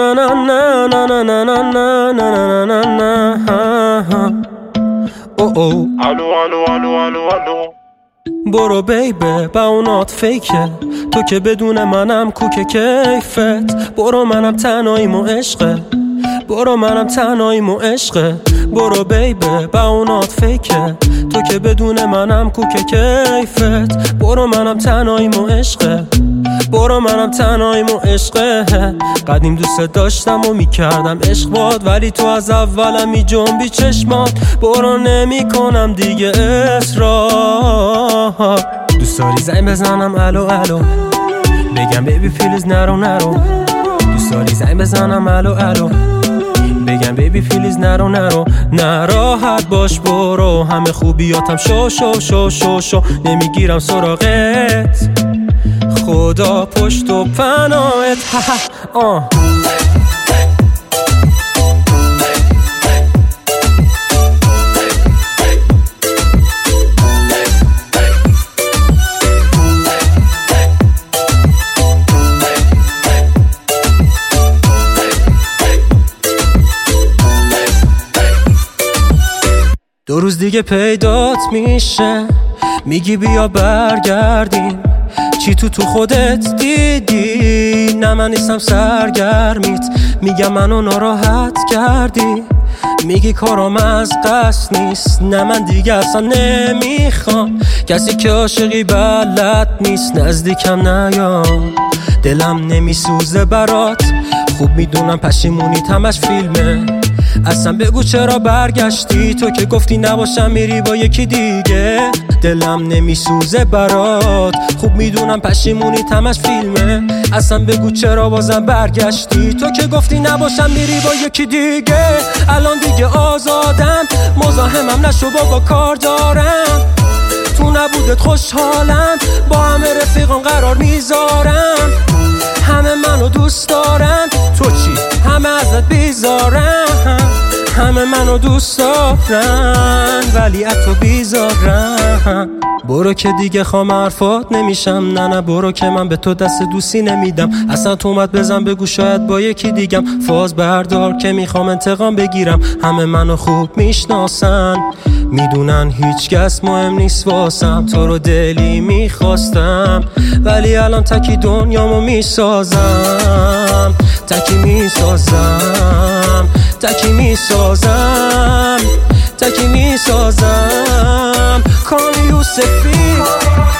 الو برو بیبه با اونات فیکه، تو که بدون منم کوک کیفت. برو منم تنهاییم و عشقه، برو منم تنهاییم و عشقه. برو بیبه با اونات فیکه، تو که بدون منم کوک کیفت. برو منم تنهاییم و عشقه، برو منم تنهاییم و عشقه. قدیم دوست داشتم و میکردم عشق باد، ولی تو از اولم می جنبی چشمات. برو نمی کنم دیگه اصرار. دوست داری زنگ بزنم الو الو، بگم بیبی پلیز نرو نرو. دوست داری زنگ بزنم الو الو، بگم بیبی پلیز نرو نرو. نراحت باش برو، همه خوبیاتم شو شو شو شو شو. نمیگیرم سراغت، خدا پشت و پناهت. دو روز دیگه پیدات میشه، میگی بیا برگردیم. چی تو خودت دیدی؟ نه من نیستم سرگرمیت، میگم منو ناراحت کردی. میگی کارام از قصد نیست، نه من دیگه اصلا نمیخوام کسی که عاشقی بلد نیست. نزدیکم نیا، دلم نمیسوزه برات. خوب میدونم پشیمونیت همش فیلمه، اصلا بگو چرا برگشتی؟ تو که گفتی نباشم میری با یکی دیگه. دلم نمیسوزه برات، خوب میدونم پشیمونیت همش فیلمه، اصلا بگو چرا بازم برگشتی؟ تو که گفتی نباشم میری با یکی دیگه. الان دیگه آزادم، مزاحمم نشو بابا کار دارم. تو نبودت خوشحالم، با همه رفیقان قرار میذارم. همه منو دوست دارن، تو چی؟ همه ازت بیزارن. همه منو دوست دارن ولی از تو بیزارن. برو که دیگه خام حرفات نمیشم. نه برو که من به تو دست دوستی نمیدم. اصلا تو اومد بزن بگو شاید با یکی دیگم. فاز بردار که میخوام انتقام بگیرم. همه منو خوب میشناسن، میدونن هیچ کس مهم نیست واسم. تو رو دلی میخواستم ولی الان تکی دنیامو میسازم. تکی میسازم، تکی میسازم، تکی میسازم. کان یوسفی